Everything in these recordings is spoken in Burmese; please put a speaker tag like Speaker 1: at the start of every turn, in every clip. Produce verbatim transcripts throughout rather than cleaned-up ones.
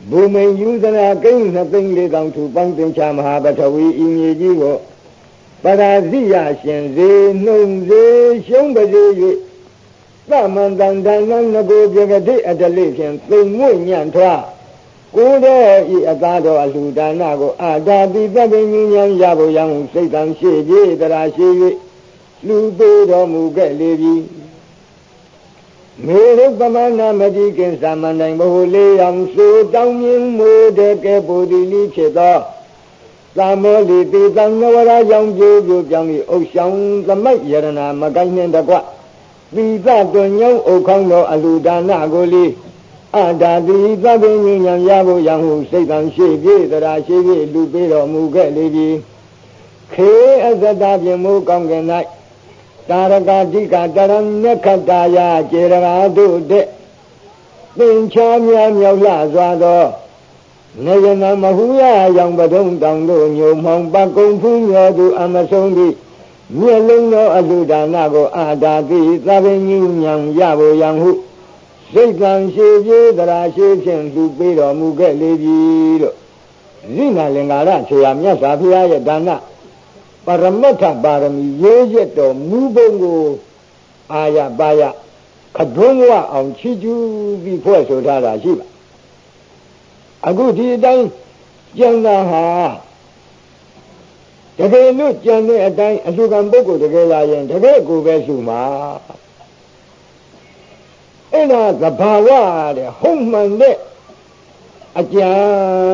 Speaker 1: ဘူမိန်ယူဇနာကိန်းနှစ်သိန်းလေးတောင်ထူပေါင်းတင်ချမဟာပထဝီဤမြေကြီးကိုပရာဇိယရှင်စေနှုံစေရှုံးပါစေ၍သမန္တန်တန်နကိုပြကတိအတလိဖြင့်သိမ်မွညံ့ထွားကိုယ်တဲ့ဤအသာတော်အလှူဒါနကိုအာတာတိသဗ္ဗညဉ္ဉံရဖို့ရန်စိတ်တံရှိပြေတရာရှိ၍လူပေးတော်မူခဲ့လေပြီမေရုပမနာမတိကင်သမန္တိုင်ဘဟုလေးအောင်ဆိုတောင်းမြင်မိုးတဲ့ကဲပူဒီလိဖြစ်သောသာမောလီတိသံနဝရကြောင့်ကြိုးကြိုးပြောင်းပြီးအုပ်ဆောင်သမိုက်ယရနာမကိုင်းနှင့်တကွသီသတွင်ညောင်းအုပ်ခေါင်းတော်အလှူဒါနကိုလေးအာတာတိသဗ္ဗညဉ္ဉံရဖို့ရန်ဟုစိတ်တံရှိပြေတရာရှိပြေလူပေးတော်မူခဲ့လေပြီခေအဇတပြမိုးကောင်းကင်၌တာရကတိကတရဏခတ္တယာကျေရကာတို့တဲ့သင်္ချာများမြောက်လှစွာသောနေယနာမဟုရရောင်ပဒုံတောင်တို့ညုံမောင်ပကုံဖူးမြော်သူအမဆုံးသည့်မျက်လုံးသောအလှူဒါနကိုအာတာတိသဗ္ဗညဉ္ဉံရဖို့ရန်ဟုစိတ်ကံရှိပြေတရာရှိဖြင့်လူပေးတော်မူခဲ့လေပြီလို့ဇိနာလင်္ကာရဆရာမြတ်စွာဘုရားရဲ့ဒါနပရမတ္ထပါရမီရေးရတော်မူပုံကိုအာရပါယခဒုံးဝအောင်ချီးကျူးပြီးဖွဲ့ဆိုထားတာရှိပါအခုဒီအတိုင်းကျန်တာဟာတကယ်လို့ကျန်တဲ့အတိုင်းအလှူခံပုဂ္ဂိုလ်တကယ်လာရင်တကယ်ကိုပဲရှုမှာအဲ့ဒါသဘာဝတဲ့ဟုတ်မှန်တဲ့အကျမ်း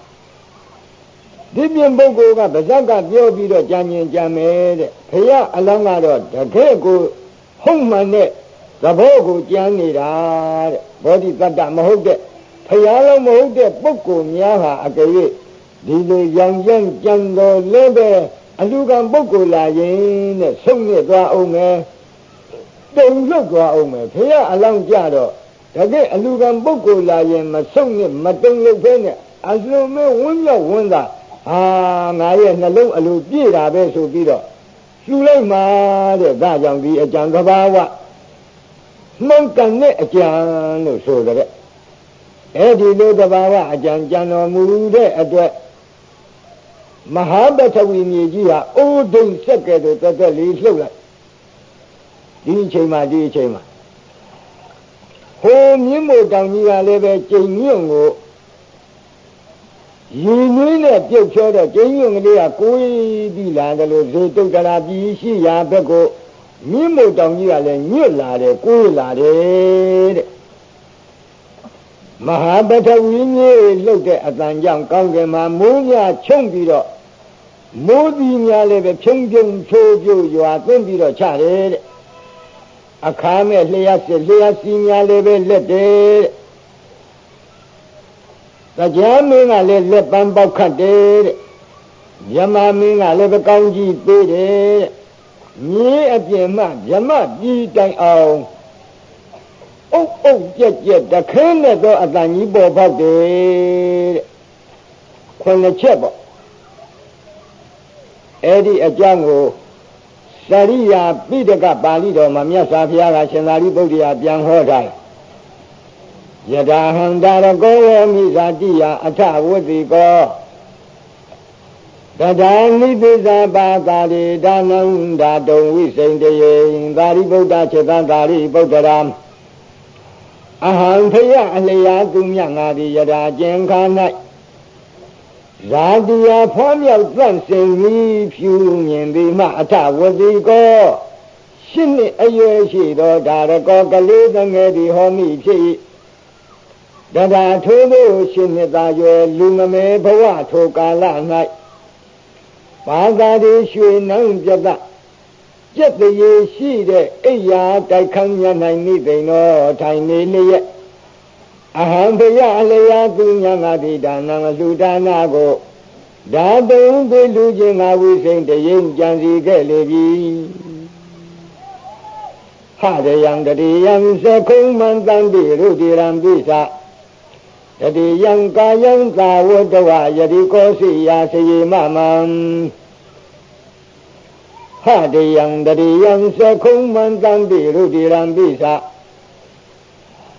Speaker 1: တဲ့ဒီပြင်ပုဂ္ဂိုလ်ကဗဇက်ကပြောပြီးတော့ကြံမြင်ကြံမယ်တဲ့ဘုရားအလောင်းကတော့တကယ်ကိုဟုတ်မှန်တဲ့သဘောကိုကြံနေတာတဲ့ဘောဓိတတ္တမဟုတ်တဲ့ဘုရားလုံးမဟုတ်တဲ့ပုဂ္ဂိုလ်များဟာအကယ်၍ဒီလိုရောင်ကျန်းကြံတော်လည်းပဲအလူကံပုဂ္ဂိုလ်လာရင်တဲ့ဆုံးနေသွားအောင်မယ်တုံလွတ်သွားအောင်မယ်ဘုရားအလောင်းကြတော့တကယ်အလူကံပုဂ္ဂိုလ်လာရင်မဆုံးနဲ့မတုံလွတ်ဖဲနဲ့အစွန်မဲဝန်းရောက်ဝန်းသာဟာငါရဲ့နှလုံးအလိုပြည့်တာပဲဆိုပြီးတော့ရှူလိုက်မှာတဲ့ဒါကြောင့်ဒီအကြံသဘာဝနှုတ်ကန်တဲ့အကြံလို့ဆိုတဲ့အဲ့ဒီလိုသဘာဝအကြံကြံတော်မူတဲ့အတွက်မဟာပထဝီမြေကြီးဟာအိုးဒိန်ဆက်ကဲ့သို့တက်တက်လေးလှုပ်လိုက်ဒီအချိန်မှာဒီအချိန်မှာဟိုမြင့်မို့တောင်ကြီးကလည်းပဲကျိန်ညွန့်ကိုရည်နွေးနဲ့ပြုတ်ချောတဲ့ကျိန်ညွန့်ကလေးကကိုယ်ပြီးလာတယ်လို့ဇေတုတ်တရာပြည်ရှိရာဘက်ကိုမြင့်မို့တောင်ကြီးကလည်းညွတ်လာတယ်ကိုယ်လာတယ်တဲ့မဟာပထဝီမြေလှုပ်တဲ့အတန်ကြောင့်ကောင်းကင်မှာမိုးများချုံပြီးတော့မိုးသည်များလည်းပဲဖြုံဖြုံချိုးချိုးရွာသွင်းပြီးတော့ချတယ်တဲ့အခါမဲ့လျှက်စစ်လျှက်စီများလည်းပဲလက်တယ်တဲ့တရားမင်းကလည်းလက်ပန်းပေါက်ခတ်တယ်တဲ့မြမမင်းကလည်းပဲကောင်းကြီးပေးတယ်တဲ့မြေအပြင်မှမြမပြည်တိုင်အောင်အုပ်အုပ်ကြက်ကြက်တခဲနဲ့တော့အတန်ကြီးပေါ်ပေါက်တယ်တဲ့ခုနှစ်ချက်ပေါ့အဲ့ဒီအကြောင်းကိုစရိယာပိဋကပါဠိတော်မှာမြတ်စွာဘုရားကရှင်သာရိပုတ္တရာပြန်ဟောထားတယ်ယထာဟံတာရကောဝမိဇာတိယအထဝတ္တိကောတထာနိပိဇာပါတာရိဒါနံဓာတုံဝိစိန်တယေသာရိပုတ္တခြေတံသာရိပုတ္တရာအဟံဖယအလျာသူမြတ်ငါသည်ယထာကျင်ခါ၌ဇာတိယဖွားမြောက်သန့်စင်ပြီးဖြူမြင်သည်မှအထဝတိကောရှင်းနှစ်အရွယ်ရှိသောဒါရကောကလေးသငယ်သည်ဟောမိဖြစ်၏တထာထိုသို့ရှင်းနှစ်သာရွယ်လူမမဲဘဝထိုကာလ၌ဘာသာတိရွှေနှံပြတ်ကျက်တရေရှိတဲ့အိယာတိုက်ခန်းမြတ်နိုင်နိသိဏောထိုင်နေလျက်အဟံဘယအလျာသူမြတ်ငါတိဒါနံလူဒါနာကိုဓာတုံသိလူချင်းငါဝိစိန်တရင်ကြံစီခဲ့လေပြီဟရယံတတိယံသကုံမန္တံတိရုတိရံပိသတတိယံကာယံသာဝတ္တဝယတိကောစီယာစေမမံဟတယံတတိယံသကုံမန္တံတိရုတိရံပိသ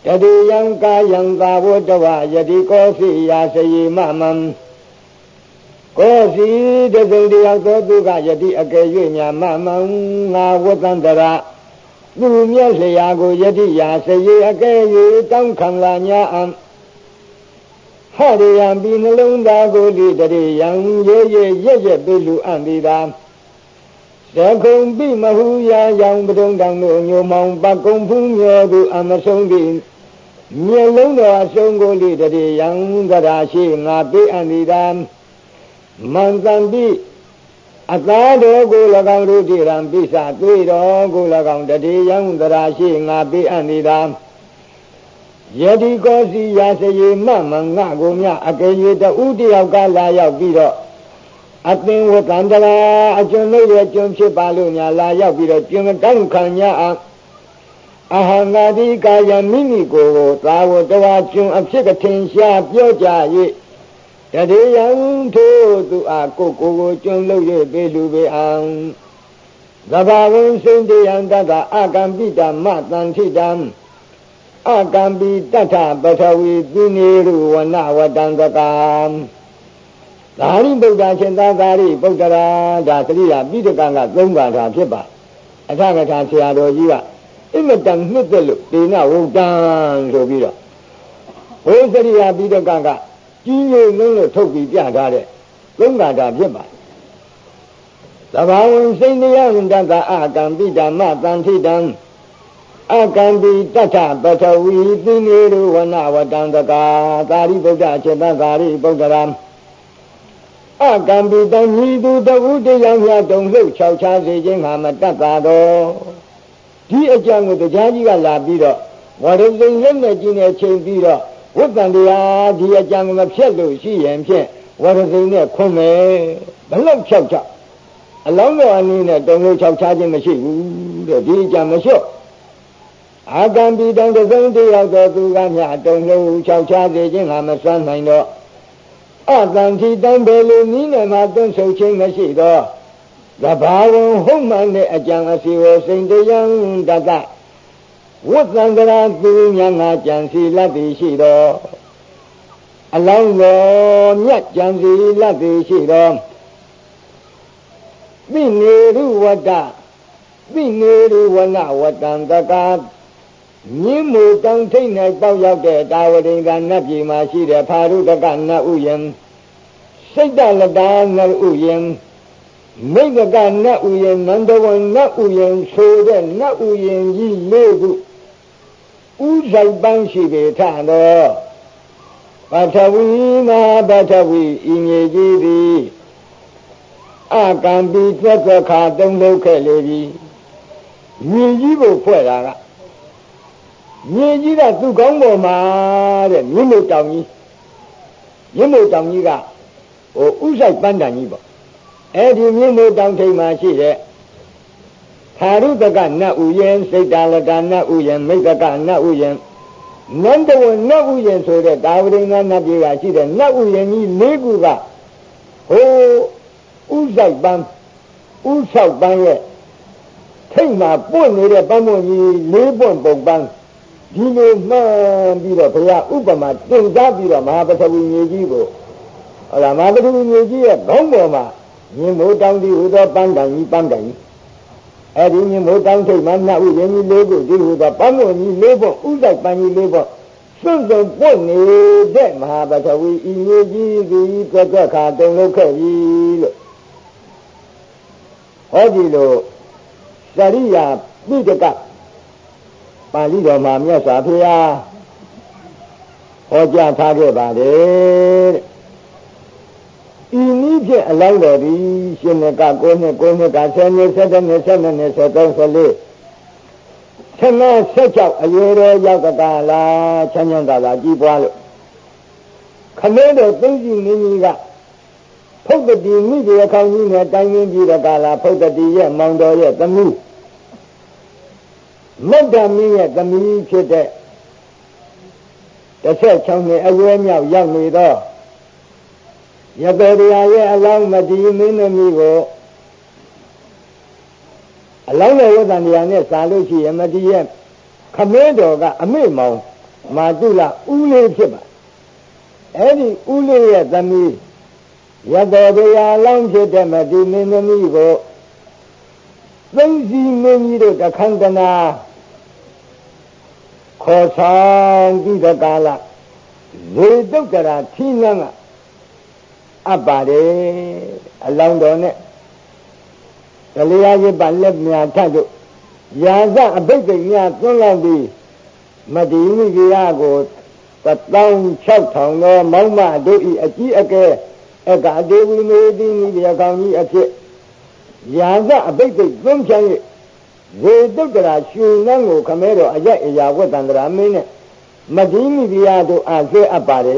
Speaker 1: တတိယံကာယံသာဝတ္တဝယတိကောစီယာစယေမမံကောစီတစုံတယောက်သောသူကယတိအကယ်၍ညာမမံငါဝတ္တန္တရာသူမြတ်လျာကိုယတိယာစယေအကယ်၍တောင်းခံလာညာအံဟရိယံပိနှလုံးသားကိုလိတရေယံရေရေရက်ရက်ပိလူအံတိတာသကုံပိမဟုယာယောင်ပဒုံတောင်တို့ညိုမောင်ပကုံဖူးမြောသူအမဆုံးသည်မြေလုံးတော်အဆုံးကိုလိတရေယံသရာရှိငါပေးအံတိတာမန္တံပိအသာတော်ကို၎င်းတို့တိရံပိစသွေတော်ကို၎င်းတရေယံသရာရှိငါပေးအံတိတာယတိကောစီယာစယေမမံငါကိုမြအကယ်၍တူတယောက်ကလာရောက်ပြီးတော့အသင်ဝတ္တန္တရာအကျွန်ုပ်ရဲ့ကျွန်ဖြစ်ပါလို့ညာလာရောက်ပြီးတော့ကျွန်တောင်းခံ냐အဟံငါဒီကာယမိမိကိုယ်ကိုသာဝတ္တဝါကျွန်အဖြစ်ကထင်ရှားပြောကြ၍တရေယံထိုသူအားကိုကိုကိုကျွန်လုပ်၍ပေးလူပေအောင်သဘာဝံစိန္တယံတတအကံပိတမတန်ထိတံအကံပိတထပထဝီသီနေရုဝနဝတံတကံသာရိပုတ္တရှင်သာသာရိပုတ္တရာဒါသတိယပိဋကံကသုံးပါးသာဖြစ်ပါအထကထာဆရာတော်ကြီးကအင်မတန်နှစ်သက်လို့ဒေနဝုဒ္ဒံဆိုပြီးတော့ဘုသရိယပိဋကံကကြီးကြီးလုံးလို့ထုတ်ပြီးပြထားတဲ့သုံးပါးသာဖြစ်ပါသဘာဝစိန္ဒယဝန္တတအကံပိဓမ္မတန်ထိတံအကံပိတထပထဝီသီနေရုဝနဝတံတကာသာရိပုတ္တစေတသာရိပုတ္တရာအကံပိတံဤသူတဝုတယံမြတ်တုံလှုပ်ချောက်ချစေခြင်းဟာမတတ်တာတော့ဒီအကြံကိုတရားကြီးကလာပြီးတော့ဝရဇိန်လက်နဲ့ကြီးနဲ့ချိန်ပြီးတော့ဝတ္တန်တရားဒီအကြံကိုမဖြတ်လို့ရှိရင်ဖြင့်ဝရဇိန်နဲ့ခွန်းမယ်ဘလောက်ချောက်ချအလောင်းတော်အနေနဲ့တုံလှုပ်ချောက်ချခြင်းမရှိဘူးတဲ့ဒီအကြံမလျှော့အာကံပိတံတစုံတယောက်သောသူကမြတ်တုံလှုပ်ချောက်ချစေခြင်းဟာမစွမ်းနိုင်တော့အတန်ထိတံဘယ်လိုနည်းနဲ့မှတွန့်ဆုတ်ခြင်းမရှိတော့သဘာဝဟုတ်မှန်တဲ့အကြံအစီဝစိန်တယံတတဝတ္တန္တရာသူညာငါကြံစီလက်သည်ရှိတော့အလောင်းတော်မြတ်ကြံစီလက်သည်ရှိတော့သိနေရုဝတ္တသိနေရုဝနဝတ္တံတကာမြင်းမူတောင်ထိတ်၌ပေါက်ရောက်တဲ့တာဝတိန်ကနတ်ပြည်မှာရှိတဲ့ဖာရုတကနတ်ဥယျံစိတ်တလတာနတ်ဥယျံမိဂကနတ်ဥယျံနန္ဒဝနတ်ဥယျံဆိုတဲ့နတ်ဥယျံကြီးလေးခုဥဇိုက်ပန်းရှိပေထတော့ပထဝီမဟာပထဝီဤမြေကြီးသည်အကံပိသက်သက်ခါတုံးလုပ်ခဲ့လေပြီမြေကြီးကိုဖွဲ့တာကမြေကြီးကသူ့ကောင်းပေါ်မှာတဲ့မြင်းမို့တောင်ကြီးမြင်းမို့တောင်ကြီးကဟိုဥဆိုင်ပန်းတန်ကြီးပေါ့အဲ့ဒီမြင်းမို့တောင်ထိပ်မှာရှိတဲ့သာရုတကနတ်ဥယျံစိတ်တလကနတ်ဥယျံမိဂကနတ်ဥယျံနန္ဒဝနတ်ဥယျံဆိုတဲ့တာဝတိန်ကနတ်ပြည်ကရှိတဲ့နတ်ဥယျံကြီးလေးခုကဟိုဥဆိုင်ပန်းဥဆောက်ပန်းရဲ့ထိပ်မှာပွင့်နေတဲ့ပန်းမွန်ကြီးလေးပွင့်ပုံပန်းဒီလိုမှန်းပြီးတော့ဘုရားဥပမာတင်စားပြီးတော့မဟာပထဝီမြေကြီးကိုဟောလားမဟာပထဝီမြေကြီးရဲ့ခေါင်းပေါ်မှာမြင်းမိုးတောင်ဒီဟူသောပန်းတန်ကြီးပန်းတန်ကြီးအဲ့ဒီမြင်းမိုးတောင်ထိပ်မှာနတ်ဥယျာဉ်ကြီးလေးခုဒီဟူသောပန်းမွန်ကြီးလေးပွင့်ဥဆိုင်ပန်းကြီးလေးပွင့်စွန့်စွန့်ပွင့်နေတဲ့မဟာပထဝီဤမြေကြီးသည်တွက်တွက်ခါတုံလုပ်ခဲ့ပြီလို့ဟောဒီလိုစရိယာပိဋကပါဠိတော်မှာမြတ်စွာဘုရားဟောကြားထားခဲ့ပါတယ်တဲ့ဤနည်းဖြင့်အလောင်းတော်သည်ရှင်နကကိုးနှစ်ကိုးနှစ်ကဆယ်နှစ်ဆယ်တစ်နှစ်ဆယ်နှစ်နှစ်ဆယ်သုံးဆယ်လေးဆယ်ငါးဆယ်ခြောက်အရွယ်တော်ရောက်ကလာချမ်းချမ်းသာသာကြီးပွားလို့ခမင်းတော်သိသိနည်းနည်းကဖုတ်တတိမိဒီအခေါင်းကြီးနဲ့တိုင်းရင်းပြီးတဲ့ကာလဖုတ်တတိရဲ့မောင်တော်ရဲ့သမီးမတ်တမင်းရဲ့သမီးဖြစ်တဲ့တစ်ဆက်ချောင်းနဲ့အရွယ်မြောက်ရောက်နေတော့ရပေတရားရဲ့အလောင်းမဒီမင်းသမီးကိုအလောင်းရဲ့ဝတ္တန်တရားနဲ့စာလို့ရှိရင်မဒီရဲ့ခမင်းတော်ကအမေမောင်မာတုလဦးလေးဖြစ်ပါအဲ့ဒီဦးလေးရဲ့သမီးရတောတရားလောင်းဖြစ်တဲ့မတိမင်းသမီးကိုသိစီမင်းကြီးတို့တခန္တနာခေါ်ဆောင်ပြီးတဲ့ကာလဇေတုတ်ကရာထီးနှံကအပ်ပါတယ်အလောင်းတော်နဲ့ကလေးရည်ပါလက်မြာထတ်တို့ရာဇအဘိဓိညာသွန်းလောက်ပြီးမတိမိဂရာကိုတသောင်း၆ထောင်သောမောင်းမတို့ဤအကြီးအကဲအကဒေဝီမေတိမိဘကောင်းကြီးအဖြစ်ရာဇအဘိဓိသွန်းချမ်း၍ဇေတုတ်ကရာရွှေနှံကိုခမဲတော်အယက်အရာဝတ္တန္တရာမင်းနဲ့မတိမိဂရာတို့အားဆွဲအပ်ပါတယ်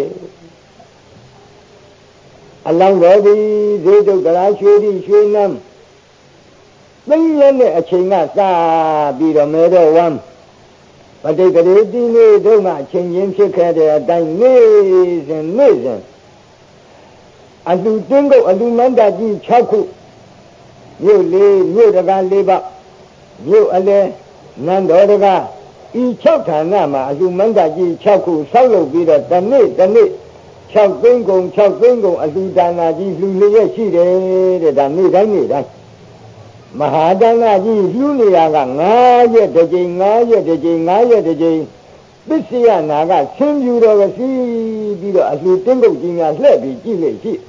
Speaker 1: အလောင်းတော်သည်ဇေတုတ်ကရာရွှေသည်ရွှေနှံသိရတဲ့အချိန်ကစပြီးတော့မဲတော်ဝမ်းပဋိက္ခရေတိနေ့တို့မှအချိန်ချင်းဖြစ်ခဲ့တဲ့အတိုင်းနေ့စဉ်နေ့စဉ်အလူတင်းကုတ်အလူမန္တကြီး၆ခုမြို့လေးမြို့တကားလေးပါမြို့အလဲနန်းတော်တကားဤ၆ဌာနမှာအလူမန္တကြီး၆ခုဆောက်လုပ်ပြီးတော့တနေ့တနေ့၆သိန်းကုန်၆သိန်းကုန်အလူဒါနာကြီးလူလျက်ရှိတယ်တဲ့ဒါနေ့တိုင်းနေ့တိုင်းမဟာတဏ္ဍကြီးလှူနေရက၅ရက်တစ်ကြိမ်၅ရက်တစ်ကြိမ်၅ရက်တစ်ကြိမ်ပစ္စယနာကဆင်းပြူတော်ကစီးပြီးတော့အလှတင်းကုတ်ကြီးများလှည့်ပြီးကြည့်လေရှိ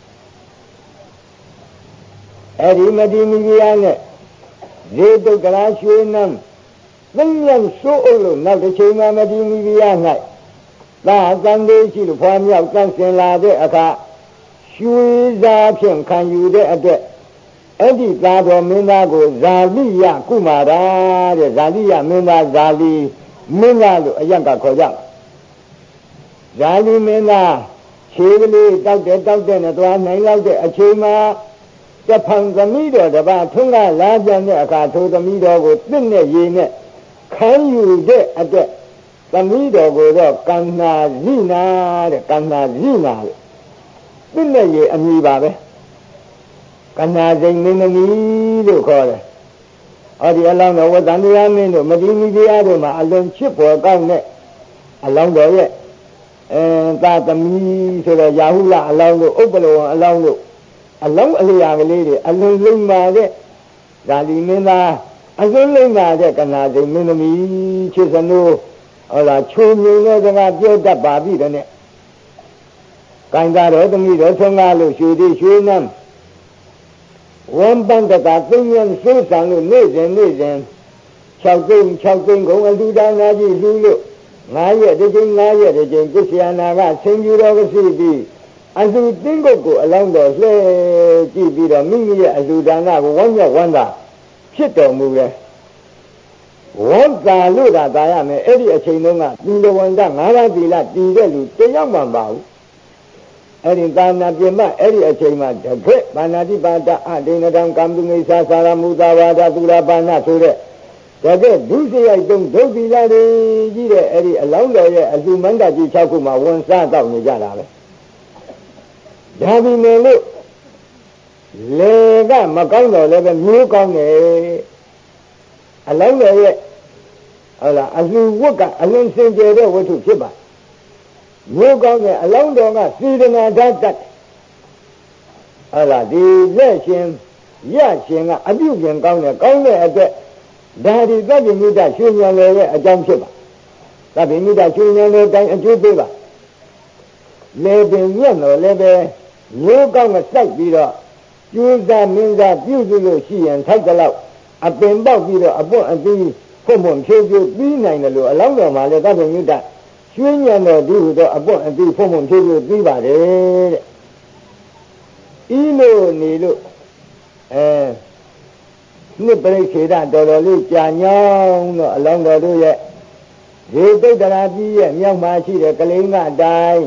Speaker 1: အဲ့ဒီမတိမိဂရာနဲ့ဇေတုတ်ကရာရွှေနှံသိဉ္ဇံစိုးအုပ်လို့နောက်တစ်ချိန်မှမတိမိဂရာ၌သာသံသေးရှိလို့ဖွာမြောက်တန်းစင်လာတဲ့အခါရွှေစားဖြင့်ခံယူတဲ့အတွက်အဲ့ဒီသာတော်မင်းသားကိုဇာလိယကုမာရာတဲ့ဇာလိယမင်းသားဇာလီမင်းသားလို့အယက်ကခေါ်ကြဇာလီမင်းသားခြေကလေးတောက်တဲ့တောက်တဲ့နဲ့သွားနိုင်လောက်တဲ့အချိန်မှာတဖန်သမီးတော်တပါထွန်းကားလာပြန်တဲ့အခါထိုသမီးတော်ကိုတစ်နဲ့ရေနဲ့ခံယူတဲ့အတွက်သမီးတော်ကိုတော့ကန္နာဇိနာတဲ့ကန္နာဇိနာလို့တစ်နဲ့ရေအမည်ပါပဲကနာစိန်မင်းသမီးလို့ခေါ်တယ်။အော်ဒီအလောင်းတော်ဝတ္တန်တရားမင်းတို့မတိမိတရားတို့မှာအလွန်ချစ်ပေါ်ကောင်းတဲ့အလောင်းတော်ရဲ့အဲသာသမီဆိုတော့ယာဟုလအလောင်းတို့ဥပ္ပလောအလောင်းတို့အလောင်းအလျာကလေးတွေအလွန်လိမ္မာတဲ့ဇာတိမင်းသားအလွန်လိမ္မာတဲ့ကနာစိန်မင်းသမီးချစ်စနိုးဟောလားချုံမြုံတဲ့စကားပြောတတ်ပါပြီတဲ့နဲ့။ကိုင်သာတော်သမီးတော်ဆုံးကားလို့ရွှေတိရွှေနှံဝမ်ပန္တတာသိဉ္ဇံစိုးစံလို့နေ့စဉ်နေ့စဉ်၆သိန်း၆သိန်းကုန်အလူဒါနာကြီးလူလို့၅ရက်တစ်ချိန်၅ရက်တစ်ချိန်ပစ္စယနာကဆင်ပြတော်ကစီပြီးအလူတင်းကုတ်ကိုအလောင်းတော်လှဲကြည့်ပြီးတော့မိမိရဲ့အလူဒါနာကိုဝမ်းမြောက်ဝမ်းသာဖြစ်တော်မူတယ်ဝမ်းသာလို့သာသာရမယ်အဲ့ဒီအချိန်တုန်းကသီလဝန္တငါးပါးသီလတည်တဲ့လူတယောက်မှမပါဘူးအဲ့ဒီသာနာပြမအဲ့ဒီအချိန်မှာတခက်ဘာနာတိပါဒအဒိဏတံကံပုငိသာသာရမူသာဝါဒသုရပါဏဆိုတဲ့တကယ်ဒုစရိုက်တုံးဒုတိလာတွေကြီးတဲ့အဲ့ဒီအလောင်းတော်ရဲ့အလူမန္တကြီး၆ခုမှာဝန်စားတော့နေကြတာပဲဒါပေမဲ့လို့လေကမကောင်းတော့လည်းပဲမျိုးကောင်းတယ်အလောင်းတော်ရဲ့ဟုတ်လားအလူဝတ်ကအလွန်စင်ကြယ်တဲ့ဝတ္ထုဖြစ်ပါမျိုးကောင်းတဲ့အလောင်းတော်ကစေတနာဓာတ်တက်ဟုတ်လားဒီလက်ရှင်ရရှင်ကအပြုပြင်ကောင်းတယ်ကောင်းတဲ့အတွက်ဒါဒီသဗ္ဗညုတရွှေဉာဏ်လေရဲ့အကြောင်းဖြစ်ပါသဗ္ဗညုတရွှေဉာဏ်လေတိုင်းအကျိုးပေးပါလေပင်ညက်တော်လည်းပဲမျိုးကောင်းကစိုက်ပြီးတော့ကျိုးစားမင်းစားပြုစုလို့ရှိရင်ထိုက်တဲ့လောက်အပင်ပေါက်ပြီးတော့အပွင့်အသီးဖွင့်ဖွင့်ဖြိုးဖြိုးပြီးနိုင်တယ်လို့အလောင်းတော်မှာလည်းသဗ္ဗညုတရွှေဉာဏ်တော်ဒီဟူသောအပွင့်အသီးဖွင့်ဖွင့်ဖြိုးဖြိုးပြီးပါတယ်တဲ့ဤလိုနေလို့အဲနှစ်ပရိစ္ဆေဒတော်တော်လေးကြာညောင်းတော့အလောင်းတော်တို့ရဲ့ဇေတုတ္တရာကြီးရဲ့မြောက်မှာရှိတဲ့ကလိန်ကတိုင်း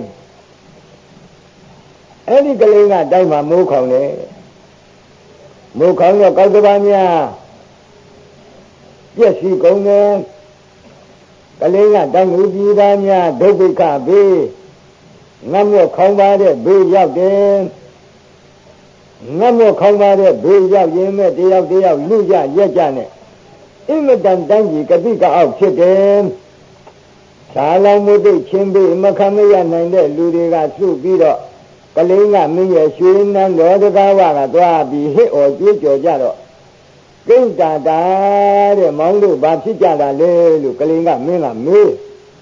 Speaker 1: အဲ့ဒီကလိန်ကတိုင်းမှာမိုးခေါင်တယ်မိုးခေါင်တော့ကောက်ကဘာများပြည့်စည်ကုန်တယ်ကလေးကတိုင်းလူပြည်သားများဒုက္ခဘေးငတ်မြော့ခေါင်းပါတဲ့ဘေးရောက်တယ်ငတ်မြော့ခေါင်းပါတဲ့ဘေးရောက်ရင်မဲ့တယောက်တယောက်လူကြရက်ကြနဲ့အင်မတန်တိုင်းကြီးကတိကအောက်ဖြစ်တယ်သာလောင်မှုသိချင်းပြီးမခံမရနိုင်တဲ့လူတွေကစုပြီးတော့ကလေးကမင်းရဲ့ရွှေနန်းတော်တကားဝကသွားပြီးဟစ်အော်ကြွေးကြော်ကြတော့ကိဋ္တာတာတဲ့မောင်တို့ဘာဖြစ်ကြတာလဲလို့ကလေးကမင်းကမေး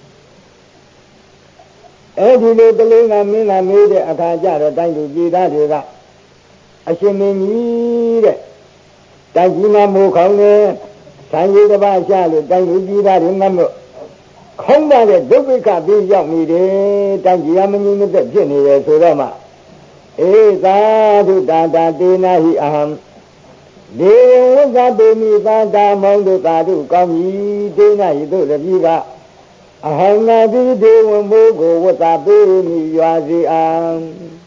Speaker 1: အဲဒီလိုကလေးကမင်းကမေးတဲ့အခါကျတော့တိုင်းသူပြည်သားတွေကအရှင်မင်းကြီးတဲ့တိုင်းကြီးမမိုးခေါင်းနဲ့ဆိုင်ရည်တစ်ပါးရှာလို့တိုင်းသူပြည်သားတွေငတ်လို့ခေါင်းတဲ့ဒုက္ခပြီးရောက်နေတယ်တိုင်းကြီးကမငြိမ်မသက်ဖြစ်နေတယ်ဆိုတော့မှဧသာဓုတာတာတေနာဟိအဟံဒေဝဝဇ္ဇပေမိသာတာမောင်တို့သာဓုကောင်းပြီတေနာဟိတို့လည်းပြီးကအဟံနာတိဒေဝမိုးကိုဝဇ္ဇပေမိရွာစီအောင်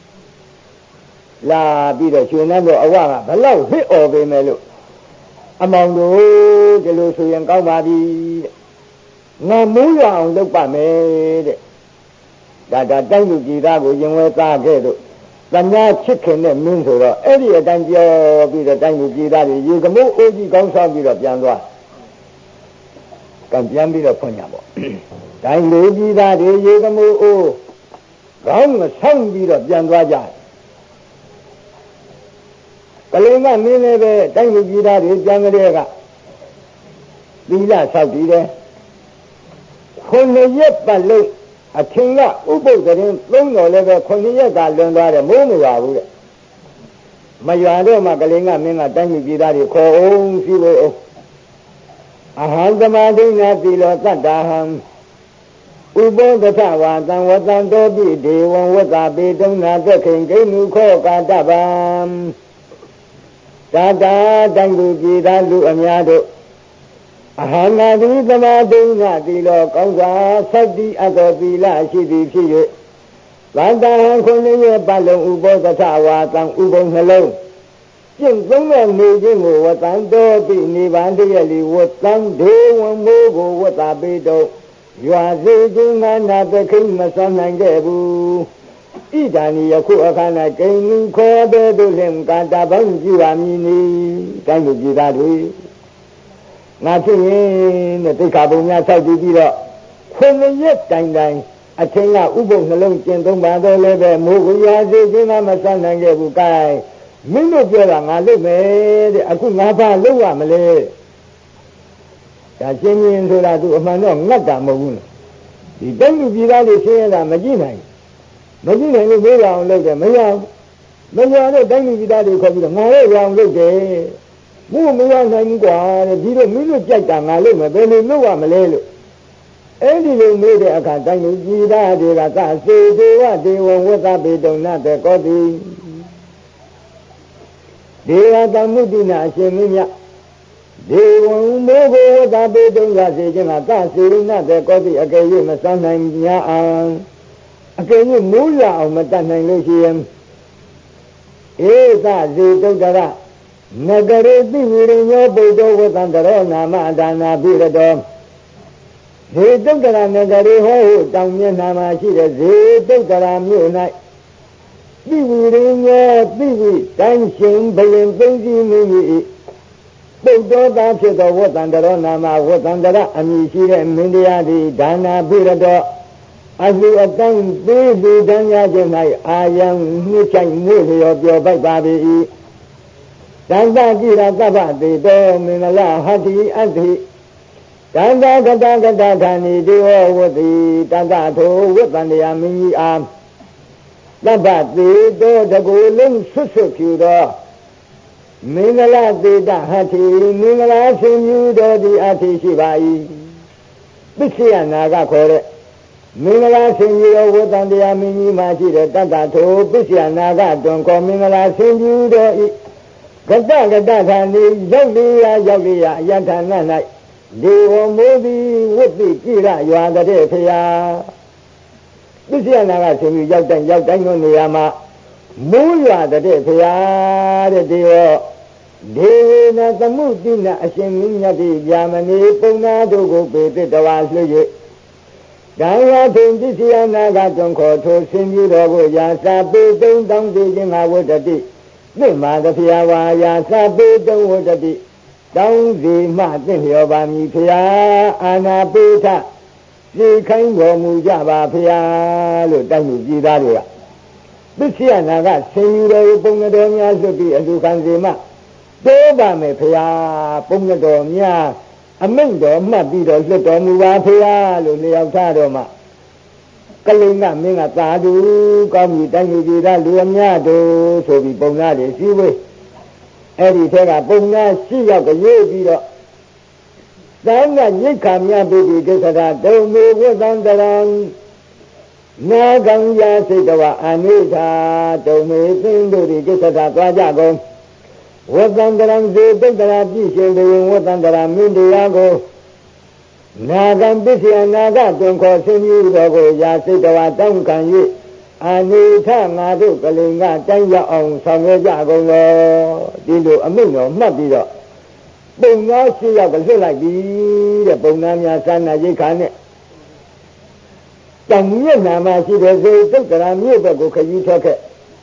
Speaker 1: လာပြီးတော့ရှင်နန်းတော်အဝကဘလောက်ဟစ်အော်ပေမဲ့လို့အမောင်တို့ဒီလိုဆိုရင်ကောင်းပါပြီတဲ့ငါမိုးရအောင်လုပ်ပါမယ်တဲ့ဒါဒါတိုင်းလူပြည်သားကိုရင်ဝဲသားခဲ့တို့တညာချစ်ခင်တဲ့မင်းဆိုတော့အဲ့ဒီအတိုင်းပြောပြီးတော့တိုင်းလူပြည်သားတွေရေကမိုးအိုးကြီးကောင်းဆောင်ပြီးတော့ပြန်သွားကံပြန်ပြီးတော့ဖွင့်ရပေါ့တိုင်းလူပြည်သားတွေရေကမိုးအိုးကောင်းမဆောင်ပြီးတော့ပြန်သွားကြကလေးကမင်းလည်းပဲတိုင်းလူပြည်သားတွေပြန်ကြတဲ့ကသီလဆောက်တည်တယ်ခုနှစ်ရက်ပတ်လုံးအထင်ကဥပုသ်တရင်သုံးတော်လည်းပဲခုနှစ်ရက်ကလွန်သွားတယ်မိုးမရွာဘူးတဲ့မရွာတော့မှကလေးကမင်းကတိုင်းလူပြည်သားတွေခေါ်အောင်စီလို့အောင်အဟံသမာဓိနာသီလောသတ္တာဟံဥပောဒထဝါသံဝတံတောပိဒေဝံဝတ္တပေတုံနာသက်ခင်ကိဏုခောကာတဗံတာတာတိုင်းလူပြည်သားလူအများတို့အဟံနာတိသမာဓိနာသီလောကောင်းစွာသတ္တိအတောသီလရှိသည်ဖြစ်၍ဗန္တဟံခုနှစ်ရက်ပတ်လုံးဥပောဒထဝါသံဥပုံနှလုံးကျင့်သုံးတဲ့နေခြင်းကိုဝတ္တံတောပိနိဗ္ဗာန်တည်းလီဝတ္တံဒေဝံမိုးကိုဝတ္တပေတုံရွာစေခြင်းငါနာသခိမစွမ်းနိုင်ခဲ့ဘူးဣဒာနိယခုအခါ၌ကိဉ္စီခေါ်တဲ့သူလင်ကာတာပံကြည့်ပါမည်နီတိုင်းလူပြည်သားတွေငါဖြစ်ရင်တဲ့ဒိဋ္ဌာပုံများဆောက်တည်ပြီးတော့ခုနှစ်ရက်တိုင်တိုင်အထင်ကဥပုပ်နှလုံးကျင့်သုံးပါတော့လည်းပဲမိုးကိုရာစေခြင်းကမစွမ်းနိုင်ခဲ့ဘူးကဲမင်းတို့ပြောတာငါလုပ်မယ်တဲ့အခုငါဘာလုပ်ရမလဲဒါရှင်းရှင်းဆိုတာသူအမှန်တော့ငတ်တာမဟုတ်ဘူးဒီတိုင်းလူပြည်သားတွေရှင်းရတာမကြည့်နိုင်မကြည့်နိုင်လို့မေးရအောင်လုပ်တယ်မရမရတော့တိုင်းလူပြည်သားတွေခေါ်ပြီးတော့ငါလည်းရအောင်လုပ်တယ်မို့မရနိုင်ဘူးကွာတဲ့ဒီလိုမင်းတို့ကြိုက်တာငါလုပ်မယ်ဘယ်လိုလုပ်ရမလဲလို့အဲ့ဒီလိုမေးတဲ့အခါတိုင်းလူပြည်သားတွေကသစေဒေဝဒေဝံဝတ္တပေတုံနာတေကောတိဒေဝတမုဒ္ဒိနာအရှင်မင်းမြတ်ဒေဝံမိုးကိုဝတ္တပေတုံရစေခြင်းကသစေနာတေကောတိအကယ်၍မစွမ်းနိုင်냐အောင်အကယ်၍မိုးရအောင်မတတ်နိုင်လို့ရှိရင်ဧသဇေတုတ္တရနဂရေတိဝိရိညောဗုဒ္ဓဝတ္တံတရောနာမအဒါနာပိရတောဇေတုတ္တရနဂရေဟောဟုတောင်မျက်နှာမှာရှိတဲ့ဇေတုတ္တရမြို့၌တိဝိရိညောတိဝိတိုင်းရှင်ဘယင်သိသိမင်းကြီးဗုဒ္ဓသားဖြစ်သောဝတ္တံတရောနာမဝတ္တံတရအမည်ရှိတဲ့မင်းတရားသည်ဒါနာပိရတောအလှအတန်းသေးသေးတန်းရခြင်း၌အာယံနှိမ့်ချိုင်နှိမ့်လျော်ပြောပိုက်ပါ၏တန်တကြည်ရသဗ္ဗတေတောမင်္ဂလဟတ္တိအတ္တိတန်တကတကတခဏီဒေဝဝတိတတထိုဝတ္တန္တရာမင်းကြီးအားသဗ္ဗတေတောတကူလုံးဆွတ်ဆွတ်ဖြူသောမင်္ဂလသေတဟတ္တိမင်္ဂလာရှင်ယူတော်သည်အတ္တိရှိပါ၏ပစ္စယနာကခေါ်တဲ့မင်္ဂလာရှင်ယူတော်ဝတ္တန္တရာမင်းကြီးမှာရှိတဲ့တတထိုပစ္စယနာကတွင်ခေါ်မင်္ဂလာရှင်ယူတော်၏ကတကတခဏီရောက်လေရာရောက်လေရာအယထာဏ၌ဒေဝမိုးသည်ဝတ္တိကြည်ရရွာတဲ့ဖရာပစ္စယနာကရှင်ယူရောက်တိုင်းရောက်တိုင်းတို့နေရာမှာမိုးရွာတဲ့ဖရာတဲ့ဒေဝဒေဝနာသမုတိနာအရှင်မင်းမြတ်သည်ဗျာမဏိပုံနာတို့ကိုပေတ္တဝါလွှတ်၍ဒါဝထုံပစ္စယနာကတွင်ခေါ်ထိုဆင်းပြီးတော်ကိုရာစာပေတုံတောင်းသေးခြင်းငါဝတ္တိသိမာတဖျာဝါယာစာပေတုံဝတ္တိတောင်းစီမှသိလျောပါမည်ဖျာအာနာပေထစေခိုင်းတော်မူကြပါဗျာလို့တိုက်မှုကြည်သားတွေကပစ္စယနာကဆင်ယူတော်ပုံတော်များလွတ်ပြီးအလူခံစီမှတိုးပါမယ်ဗျာပုံတော်များအမိန့်တော်မှတ်ပြီးတော့လွတ်တော်မူပါဗျာလို့လျောက်ထားတော်မှာကလိန်ကမင်းကသာဓုကောင်းပြီတိုက်မှုကြည်သားလူအများတို့ဆိုပြီးပုံသားတွေရှိဝေးအဲ့ဒီထဲကပုံသားရှိယောက်ကရေးပြီးတော့သံဃာညိခာမြတ်ပိတိကိစ္စတာဒုံမေဝသံတရံနာဂံယာစိတဝအနိဋ္ဌာဒုံမေသင်တို့ဒီကိစ္စတာသွားကြကုန်ဝသံတရံဇေတုတ္တရာပြည့်ရှင်တေဝသံတရာမင်းတရားကိုနာဂံပစ္စယနာဂတွင်ခေါ်ဆင်းပြီးတော်ကိုယာစိတဝတောင်းခံ၍အနိဋ္ဌငါတို့ကလင်ကတိုင်းရောက်အောင်ဆောင်ရွက်ကြကုန်လောဒီလိုအမိန့်တော်မှတ်ပြီးတော့ပုံသားရှိရောက်ကလွတ်လိုက်ပြီတဲ့ပုံသားများစာနာရိတ်ခါနဲ့တောင်မြစ်နာမှာရှိတဲ့ဇေတုတ္တရာမြို့ဘက်ကိုခရီးထွက်ခဲ့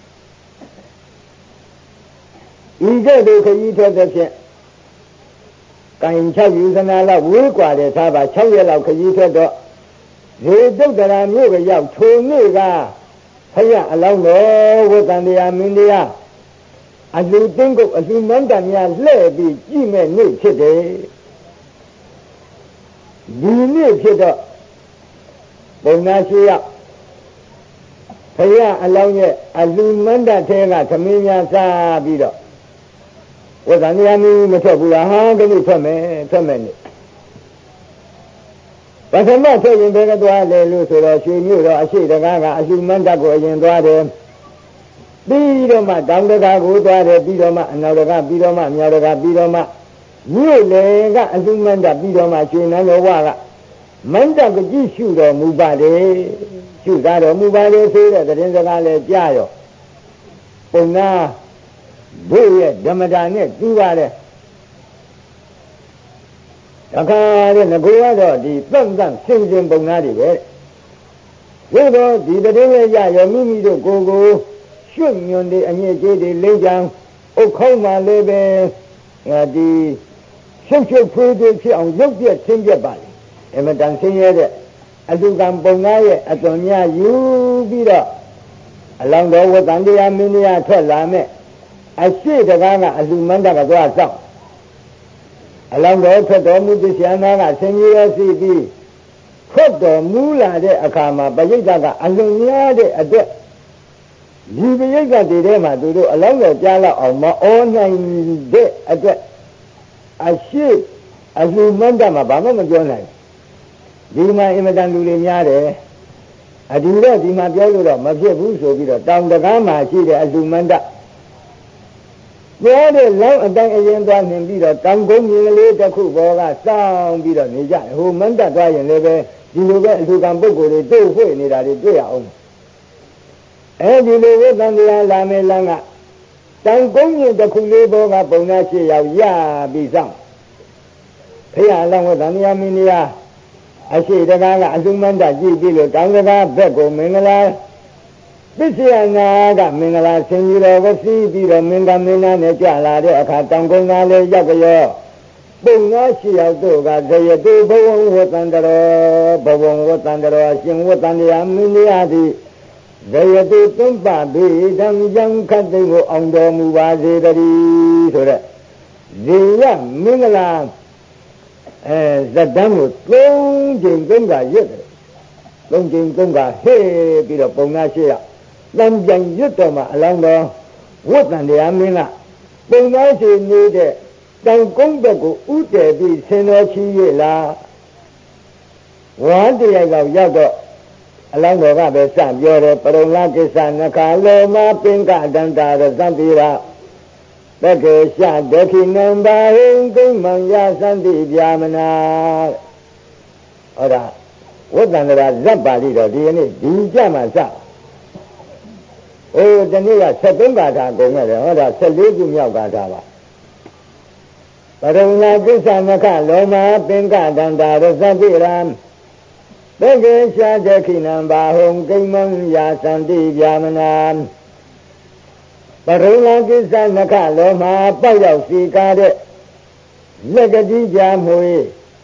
Speaker 1: ဤကဲ့သို့ခရီးထွက်တဲ့ဖြင့်ကံ၆ယူဇနာလောက်ဝေးกว่าတဲ့သားပါ၆ရက်လောက်ခရီးထွက်တော့ဇေတုတ္တရာမြို့ကရောက်ထိုနေ့ကဖယားအလောင်းတော်ဝတ္တန်တရားမင်းတရားအလူတင်းကုတ်အလူမန္တများလှဲ့ပြီးကြည့်မဲ့နေ့ဖြစ်တယ်ဒီနေ့ဖြစ်တော့ပုံနာရှိရဖယားအလောင်းရဲ့အလူမန္တထဲကသမင်းများစားပြီးတော့ဝတ္တန်တရားမင်းမထွက်ဘူးလားဟာကလေးထွက်မယ်ထွက်မယ်နေ့ပထမထွက်ရင်ဘယ်ကသွားလဲလို့ဆိုတော့ရွှေမြို့တော့အရှိတကားကအလူမန္တကိုအရင်သွားတယ်ပြီးတော့မှတောင်တကာကိုသွားတယ်ပြီးတော့မှအနောက်တကာပြီးတော့မှမြောက်တကာပြီးတော့မှမြို့လေကအလူမန္တပြီးတော့မှရွှေနန်းတော်ဝကမန္တကကြည့်ရှုတော်မူပါတယ်ရှုသားတော်မူပါတယ်ဆိုတဲ့သတင်းစကားလည်းကြားရောပုံနာဘုရဲ့ဓမ္မတာနဲ့တူပါတယ်တခါတဲ့ငကိုကတော့ဒီပန့်ပန့်ဆင်းဆင်းပုံနာတွေပဲဘုတော့ဒီသတင်းလေးရရောမိမိတို့ကိုယ်ကိုရွှွညွန်တဲ့အညစ်အကြေးတွေလိမ့်ကြံအုတ်ခေါင်းမှလည်းပဲဒီရှုပ်ရှုပ်ဖွေးဖွေးဖြစ်အောင်ရုပ်ပြက်ဆင်းပြက်ပါလေအမတန်ဆင်းရဲတဲ့အလူကံပုံသားရဲ့အသွင်များယူပြီးတော့အလောင်းတော်ဝတ္တန်တရားမင်းတရားထွက်လာမဲ့အရှိတကားကအလူမန္တကသွားစောင့်အလောင်းတော်ထွက်တော်မူပစ္စယနာကဆင်းရဲစီပြီးထွက်တော်မူလာတဲ့အခါမှာပရိသတ်ကအလွန်များတဲ့အတွက်ဒီပရိသတ်တွေထဲမှာသူတို့အလောင်းတော်ကြားလောက်အောင်မအောနိုင်တဲ့အတွက်အရှိအလူမန္တမှာဘာမှမပြောနိုင်ဒီမှာအင်မတန်လူတွေများတယ်အတူတော့ဒီမှာပြောလို့တော့မဖြစ်ဘူးဆိုပြီးတော့တောင်တကားမှာရှိတဲ့အလူမန္တပြောတဲ့လောင်းအတိုင်းအရင်သွားနေပြီးတော့တောင်ကုန်းကြီးကလေးတစ်ခုပေါ်ကစောင်းပြီးတော့နေကြတယ်ဟိုမန္တသွားရင်လည်းပဲဒီလိုပဲအလူကံပုဂ္ဂိုလ်တွေတို့ဖွေ့နေတာတွေတွေ့ရအောင်အဲဒီလိုဝိသံတရားလာမယ်လမ်းကတောင်ကုန်းကြီးတစ်ခုလေးပေါ်ကပုံနာရှိရောက်ရပြီးစောင်းဖရာအလောင်းဝိသံတရားမင်းတရားအရှိတကားကအလူမန္တကြည့်ပြီးလို့တောင်တကားဘက်ကိုမင်္ဂလာပစ္စယနာကမင်္ဂလာဆင်ယူတော်ကိုစီးပြီးတော့မင်္ဂမင်းသားနဲ့ကြွလာတဲ့အခါတောင်ကုန်းသားလေးရောက်ကြောပုံသားရှိရောက်တို့ကဇယတုဘဝဝတ္တန္တရောဘဝဝတ္တန္တရောရှင်ဝတ္တန္တရာမင်းတရားသည်ဇယတုသုံးပါဘေဒံယံခတ်သိကိုအောင်တော်မူပါစေတည်းဆိုတဲ့ဇေယမင်္ဂလာအဲဇတ်တန်းကိုသုံးချိန်သုံးကရက်တယ်သုံးချိန်သုံးကဟဲ့ပြီးတော့ပုံသားရှိရတန်ကြံရွတ်တော်မှာအလောင်းတော်ဝတ်တန်တရားမင်းကပုံသားရှိနေတဲ့တောင်ကုန်းဘက်ကိုဥတည်ပြီးဆင်းတော်ချီရလားဝါတရားကောင်ရောက်တော့အလောင်းတော်ကပဲစပြောတယ်ပရုံလာကိစ္စနခါလောမပင်ကတန္တာရသံတိရာတကေရှဒခိနံဘာဟိကုမ္မံယသန္တိဗျာမနာဟောတာဝတ္တန္တရာဇတ်ပါဠိတော်ဒီနေ့ဒီကြမှာစအိုးဒီနေ့ကဆက်သုံးကာထာကုန်ခဲ့တယ်ဟောတာဆက်လေးခုမြောက်ကာထာပါပရုံနာကိစ္စနခလောမပင်ကတန္တာရသတိရံတကေရှာဒခိနံဘာဟုံကိမ္မံယာသန္တိဗျာမနာပရုံနာကိစ္စနခလောမပေါက်ရောက်စီကားတဲ့လက်ကတိကြာမွေ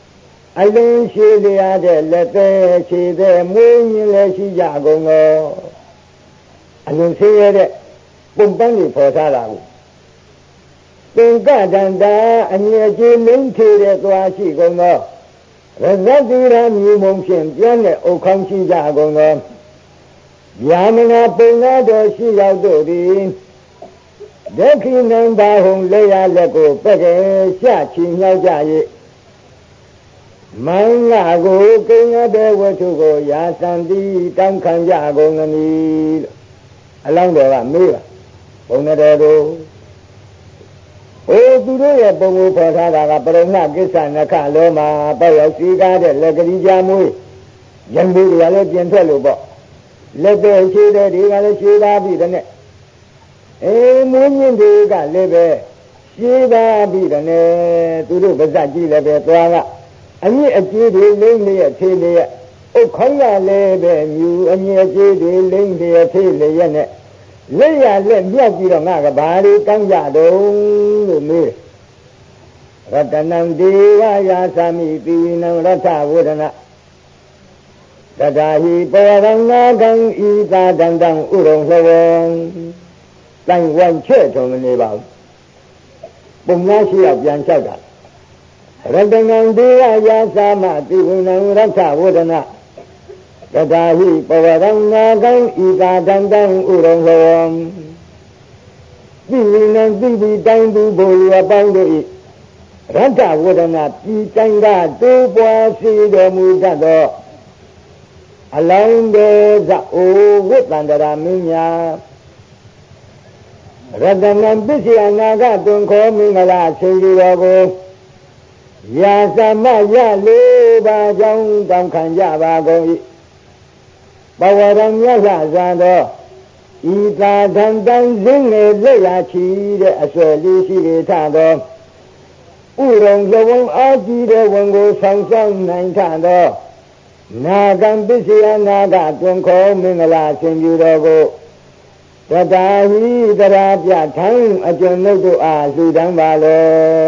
Speaker 1: အလုံးရှိရတဲ့လက်သေးခြေသေးမွေးရင်လည်းရှိကြကုန်တော့အလုံးရှိရတဲ့ပုံပန်းတွေပေါ်ထားတာကိုသင်္ကတန္တာအမြဲကြီးလင်းထေတဲ့သွားရှိကုန်တော့ရဇတိရမြူမုံဖြင့်ပြန်းတဲ့ဥခေါင်းရှိကြကုန်တော့ဗျာမနာပုံနာတော်ရှိရောက်တို့သည်ဒက္ခိဏံဘာဟုံလက်ရလက်ကိုပက်ကယ်ရှချီမြောက်ကြ၍မင်္ဂကိုကိဉ္စတဲ့ဝတ္ထုကိုယာသံတိတောင်းခံကြကုန်သနည်းလို့အလောင်းတော်ကမေးပါဘုံတော်တို့ဟိုသူတို့ရဲ့ပုံကိုဖော်ထားတာကပရမကိစ္စနခလောမှာပေါ့ရောက်စီကားတဲ့လက်ကလေးကြမွေးရံဘူးတွေကလည်းပြင်ထွက်လို့ပေါ့လက်တဲ့ရှိတဲ့တွေကလည်းရှိသားပြီတဲ့နဲ့အေးမင်းကြီးတွေကလည်းပဲရှိသားပြီတဲ့နဲ့သူတို့ပါဇက်ကြီးလည်းပဲသွားကအမြင့်အကျေးတွေလိမ့်လျက်ထေးလျက်ဥခေါင်းကလည်းပဲမြူအမြင့်အကျေးတွေလိမ့်လျက်ထေးလျက်နဲ့လက်ရလက်မြောက်ပြီးတော့ငါကဘာတွေကောင်းကြတုံးလို့မေးရတနံဒေဝယာသမိတိဝိနံရထဝဒနာတထာဟိပေရဏကံဤသာတန္တံဥရုံလှဝံတိုင်ဝမ်ချဲ့ထုံမနေပါဘူးပုံများရှိရောက်ပြန်လျှောက်တာရတနံဒေဝယာသမတိဝိနံရထဝဒနာတထာဟိပေရဏကံဤသာတန္တံဥရုံလှဝံတိဝိနံတိတိတိုင်သူဘုရားပေါင်းတို့ဤရထဝဒနာပြည်တိုင်းကတိုးပွားစေတော်မူတတ်သောအလောင်းတော်ဇအိုဝိတ္တန္တရာမင်းများရတနံပစ္စယနာဂတွင်ခေါ်မင်္ဂလာဆင်ကြီးတော်ကိုယာသမရလေးပါးကြောင့်တောင်းခံကြပါကုန်၏ပဝရံမြတ်စွာသောဤသာသံတန်စင်းငယ်လက်ရာချီတဲ့အဆွဲလေးရှိလေထသောဥရုံဇဝံအာကြည့်တဲ့ဝန်ကိုဆောင်ဆောင်နိုင်ထသောနာဂံပစ္စယနာဂတွင်ခေါ်မင်္ဂလာဆင်ပြုတော်ကိုတတာဟိတရာပြထံအကျဉ်းတို့အားလှူဒန်းပါလေ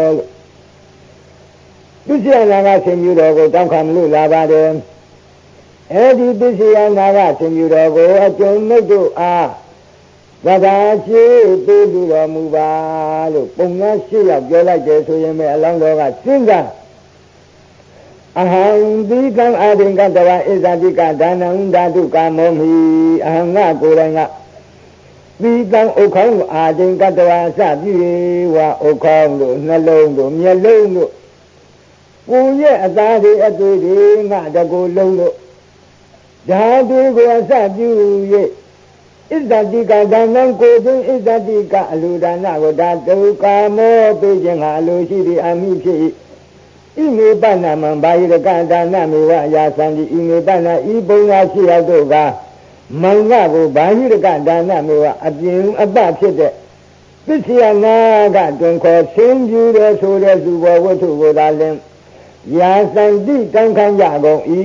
Speaker 1: ပစ္စယနာဂဆင်ပြုတော်ကိုတောင်းခံလို့လာပါတယ်အဲဒီပစ္စယနာဂဆင်ပြုတော်ကိုအကျဉ်းတို့အားသဒါရှိပေးပြီးတော်မူပါလို့ပုံများရှိရောက်ပြောလိုက်တယ်ဆိုရင်ပဲအလောင်းတော်ကစဉ်းစားအဟံဒီကံအာဒိကတဝဣဇတိကဒါနံဓာတုကာမောမိအဟံငါကိုယ်တိုင်ကဒီကံဥခေါင်းအာဒိကတဝအစပြုဝါဥခေါင်းတို့နှလုံးတို့မျက်လုံးတို့ကိုယ်ရဲ့အသားတွေအသွေးတွေငါတကူလုံးတို့ဓာတုကိုအစပြု၍ဣဇတိကဒါနံကိုယ်တွင်ဣဇတိကအလူဒါနကိုဓာတုကာမောပေးခြင်းဟာအလိုရှိသည့်အမိဖြစ်၏ဣမေပဏမံဘာယိရကဒါနမေဝယာသံတိဣမေပဏဤဘုံသာရှိရောက်တို့ကမင်္ဂကိုဘာယိရကဒါနမေဝအပြင်အပဖြစ်တဲ့ပစ္စယနာကတွင်ခေါ်ဆင်းကျူတဲ့ဆိုတဲ့သူဘောဝတ္ထုကိုသာလင်ယာသံတိတန်ခံကြကုန်၏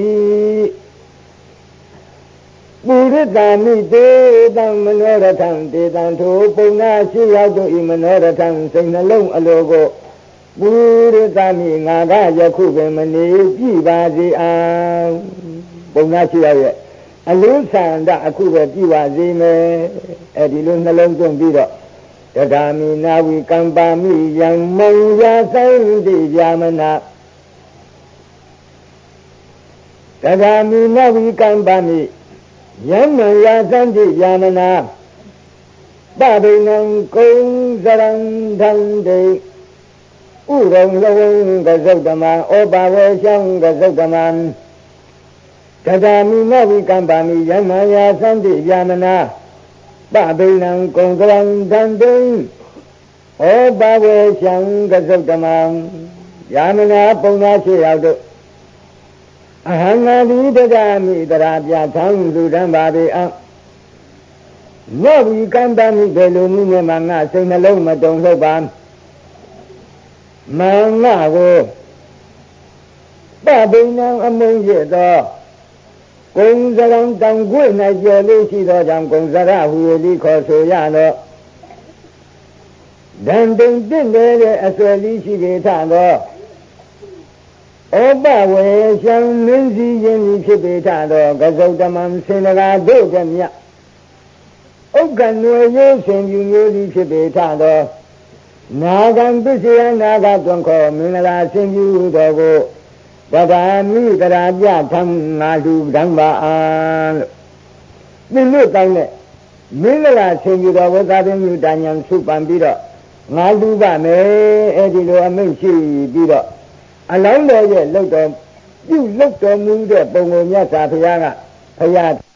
Speaker 1: ပုရိသမိတေတံမနောရထံတေတံထိုပုံနာရှိရောက်တို့ဤမနောရထံစိတ်နှလုံးအလိုကိုပုရိသမိငါကယခုပင်မနေကြည်ပါစေအောင်ပုံနာရှိရောက်ရဲ့အလုံးဆန္ဒအခုပဲကြည်ပါစေမယ်အဲဒီလိုနှလုံးသွင်းပြီးတော့တဂာမိနာဝိကံပါမိယံမံယာသံတိဗျာမနာတဂာမိနာဝိကံပါမိယံမံယာသံတိဗျာမနာပဗိနံကုံစရံဓံတေဥရုံလဝံကသုတ္တမဩပါဝေရှံကသုတ္တမံတဂာမိနဝိကံပါမိယမယာသံတိဗျာမနာပဗိနံကုံကရံဓံတေဩပါဝေရှံကသုတ္တမံယာမနာပုံသာရှိရောက်တို့အဟံငါတိတဂာမိတရာပြထံလူတံပါပေအံနောဝိကံပါမိဘယ်လိုနည်းနဲ့မှငါစိတ်နှလုံးမတုံလှုပ်ပါမင်္ဂကိုပဗိနံအမုန်းရသောကုံစရံတံခွေ၌ကျော်လေးရှိသောကြောင့်ကုံစရဟူ၍ခေါ်ဆိုရသောဒံတိန်တင့်တယ်တဲ့အစွဲလေးရှိပေထသောဩပဝေရှံမင်းစည်းခြင်းသည်ဖြစ်ပေထသောကဇုတ်တမံစင်တကာတို့ကမြတ်ဥက္ကနွယ်ရိုးရှင်ပြုမျိုးသည်ဖြစ်ပေထသောနာဂံပစ္စယနာဂသွန်ခောမင်္ဂလာရှင်ပြုတော်ကိုဗဒာမိတရာပြသံငါလူဓမ္မာလို့ဒီလိုတိုင်းနဲ့မင်္ဂလာရှင်ပြုတော်ကိုသာသမြတဉ္ဇံစုပန်ပြီးတော့ငါလူပါမယ်အဲ့ဒီလိုအမိန့်ရှိပြီးတော့အလောင်းတော်ရဲ့လှုပ်တော်ပြုလှုပ်တော်မူတဲ့ပုံကိုမြတ်စွာဘုရားကဘုရား